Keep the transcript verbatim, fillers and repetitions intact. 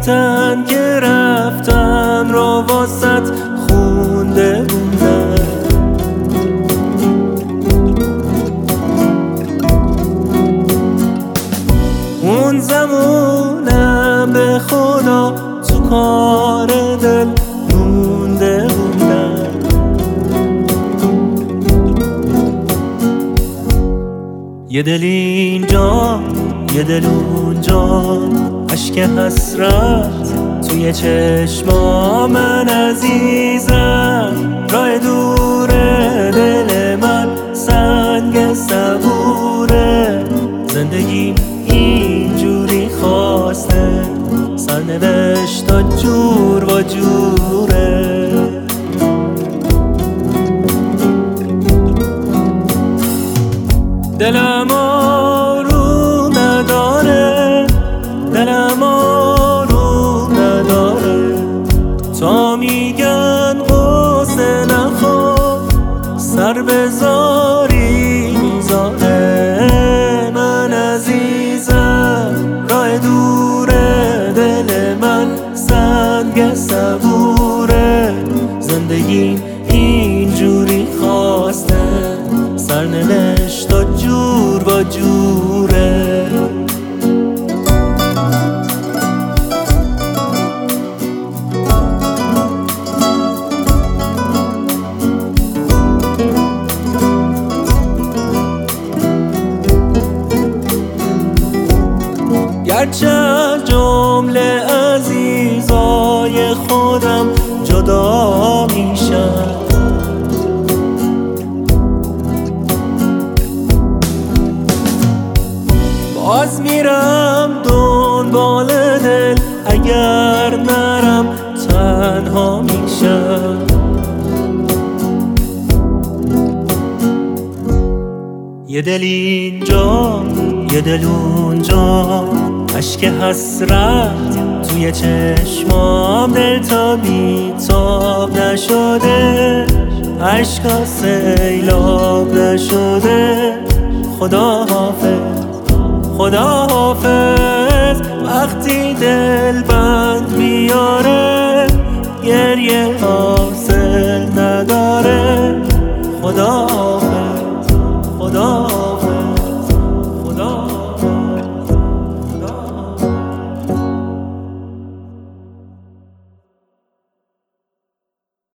رفتن که رفتن رو واسط خونده بودن. اون زمونم به خدا تو کار دل مونده بودن. یه دل اینجا یه دل اونجا، اشک حسرت توی چشما من عزیزم. راه دوره دل من سنگ صبوره، زندگیم اینجوری خواسته سرنوشت تا جور و جوره. دلم آروم نداره، دلم آروم نداره، تا میگن قصه نخور سر بذاری میذاره. من عزیزم راه دوره دل من سنگ صبوره، زندگیم اینجوری خواسته سرنوشت تا جور و جوره. گرچه جمله عزیزای خودم جدا میشن، باز میرم دنبال دل، اگر نرم تنها میشم. یه دل اینجا یه دل اونجا، اشک حسرت توی چشمام دل تا بیتاب نشده، عشقا سیلاب نشده. خدا حافظ خدا حافظ، وقتی دل بند میاره گریه حاصل نداره. خدا